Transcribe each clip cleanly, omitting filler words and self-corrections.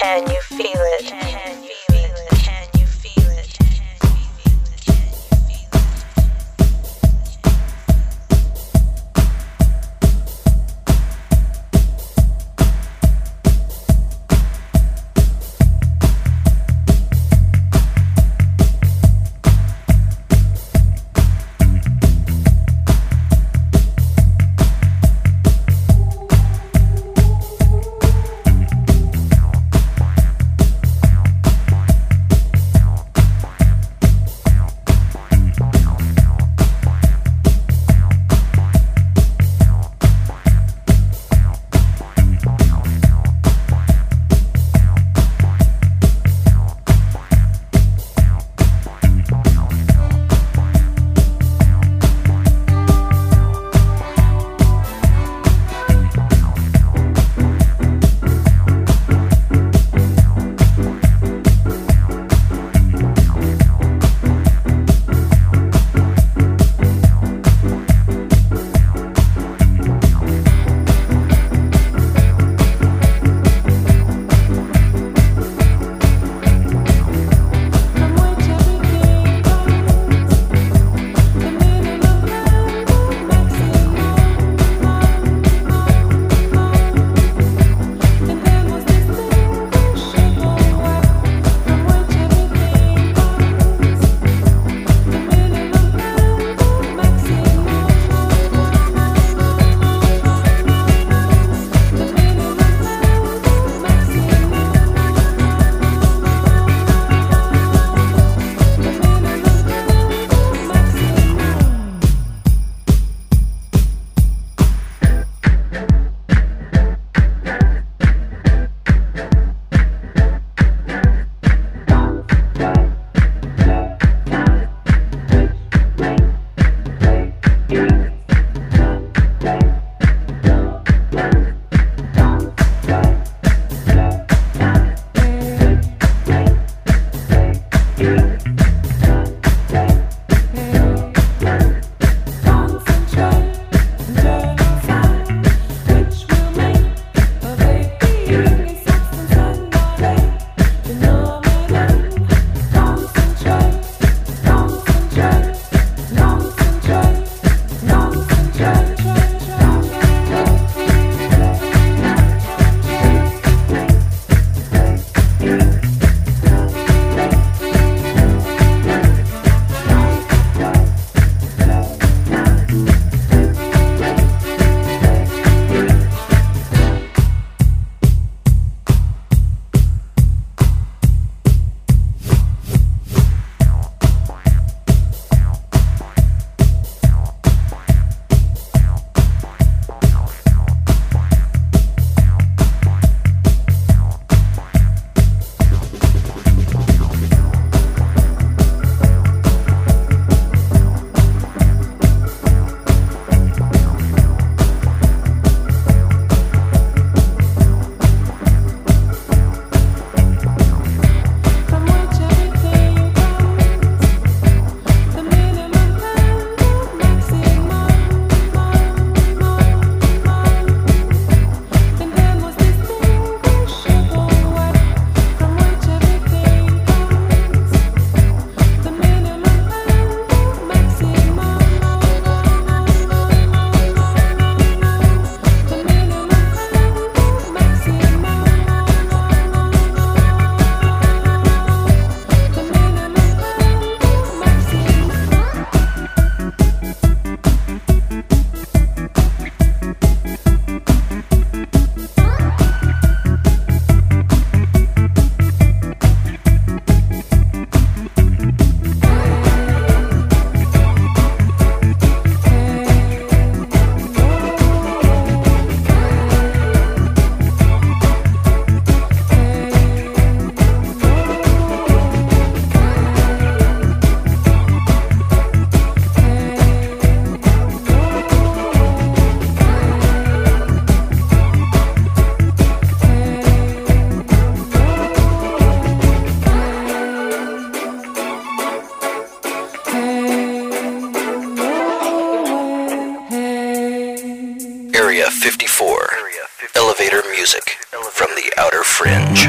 Can you feel it? Can you feel it? Can you feel it? Fringe.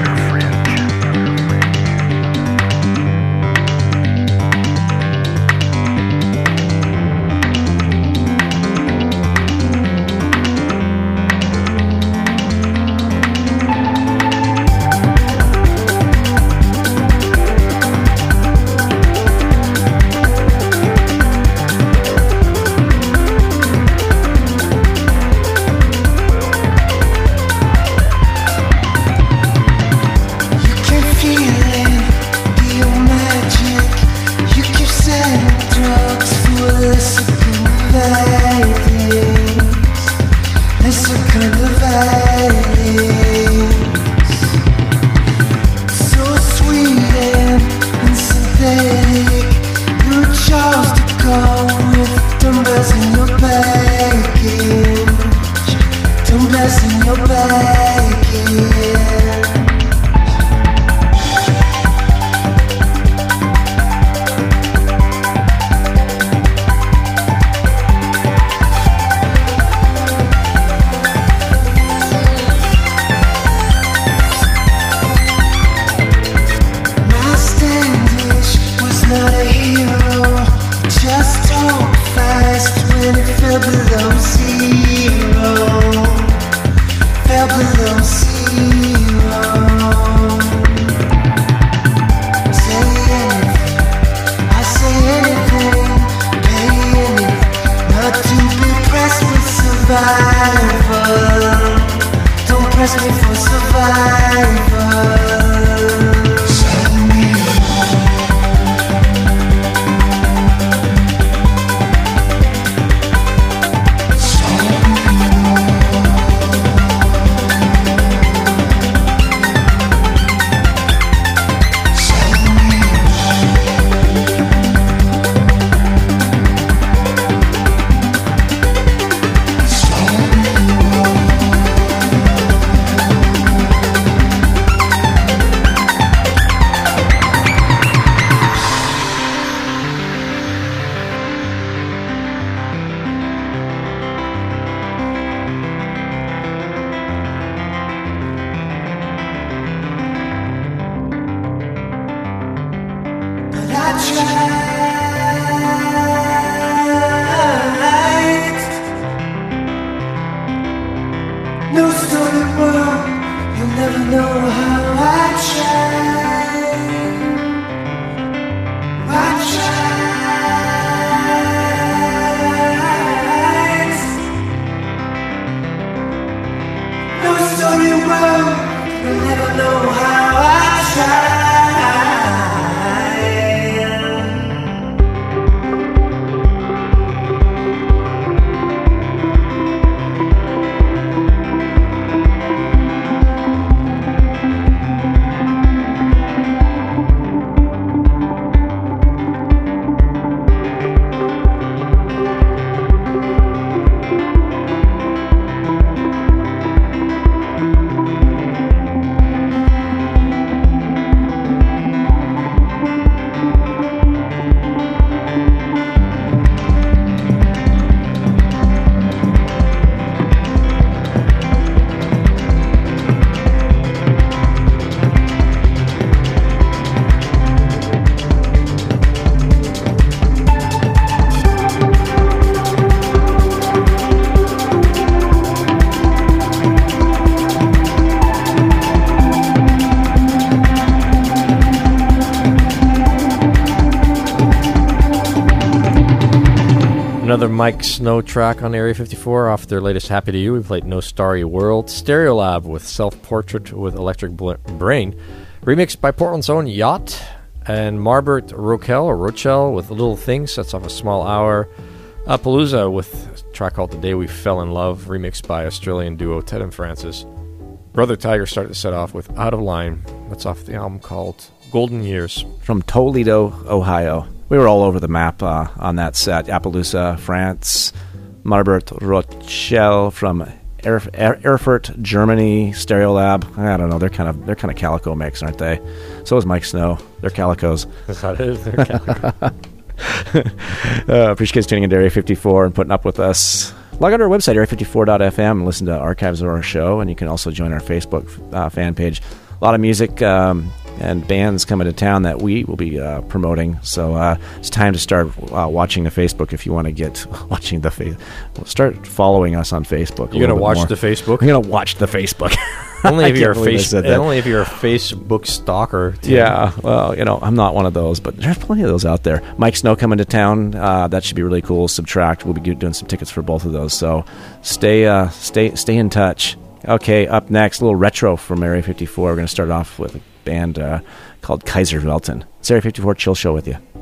Another Mike Snow track on Area 54 off their latest Happy to You. We played No Starry World, Stereolab with Self-Portrait with Electric Brain, remixed by Portland's own Yacht, and Marbert Rochelle with Little Things, that's off A Small Hour, Palooza with a track called The Day We Fell in Love, remixed by Australian duo Ted and Francis. Brother Tiger started the set off with Out of Line, that's off the album called Golden Years. From Toledo, Ohio. We were all over the map on that set. Appaloosa, France, Marbert Rochelle from Erfurt, Germany, Stereolab. I don't know. They're kind of calico mix, aren't they? So is Mike Snow. They're calicos. That's how it is. They're calico. Appreciate you tuning in to Area 54 and putting up with us. log on to our website, area54.fm, and listen to archives of our show. And you can also join our Facebook fan page. A lot of music and bands coming to town that we will be promoting. So it's time to start watching the Facebook if you want to get watching the start following us on Facebook. You're going to watch the Facebook? I'm going to watch the Facebook. Only if you're a Facebook stalker. Tim. Yeah, well, I'm not one of those, but there's plenty of those out there. Mike Snow coming to town. That should be really cool. Subtract. We'll be doing some tickets for both of those. So stay in touch. Okay, up next, a little retro from Area 54. We're going to start off with a band called Kaiser Welten. It's Area 54 Chill Show with you.